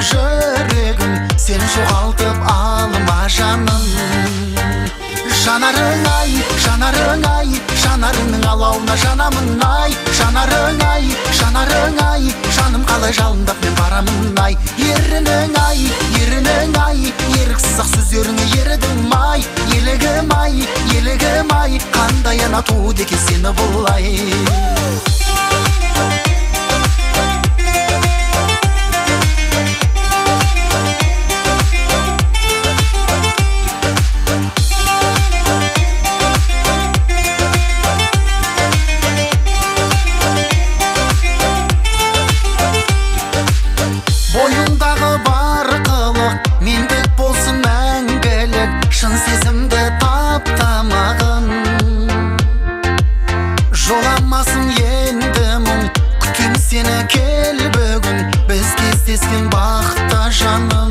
жүрегім, сен жоғалтып алма жаным. Жанарың ай, жанарың ай, жанарыңның алауына жанамын ай. Жанарың ай, жанарың ай, жаным қалай жалындап мен барамын ай. Ерінің ай, ерінің ай, еріксіз ақ сөздеріңе ерідім ай. Елігім ай, елігім ай, қандай ана туды екен сені бұлай. Бойындағы бар қылық мендік болсын мәңгілік, шын сезімді таптамағын. Жоламасын енді мұң, күтем сені кел бүгін, біз кездескен бақытта жаным.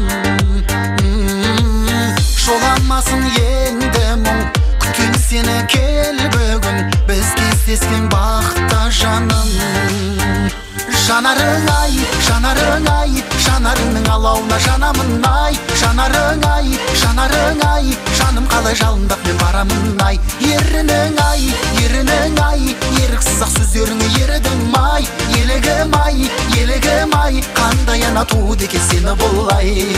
Жоламасын енді мұң, күтем сені кел бүгін, біз кездескен бақытта жаным. Жанарың ай, жанарың ай, жанарыңның алауына жанамын ай. Жанарың ай, жанарың ай, жаным қалай жалындап мен барамын ай. Ерінің ай, ерінің ай, еріксіз ақ сөздеріңе ерідім ай. Елігім ай, елігім ай, қандай ана туды екен сені бұлай.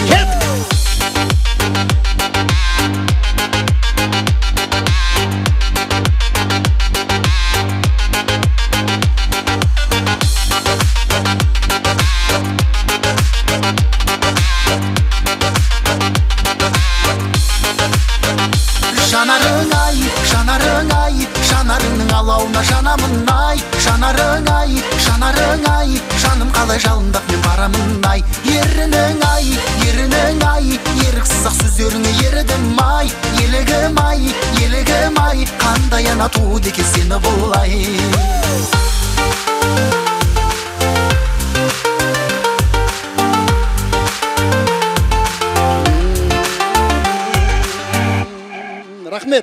Жанарың ай, жанарың ай, жанарыңның алауына жанамын ай. Жанарың ай, жанарың ай, жаным қалай жалындап мен барамын ай. Ерінің ай, ерінің ай, еріксіз ақ сөздеріңе ерідім ай. Елігім ай, елігім ай, қандай ана туды екен сені бұлай. Рахмет.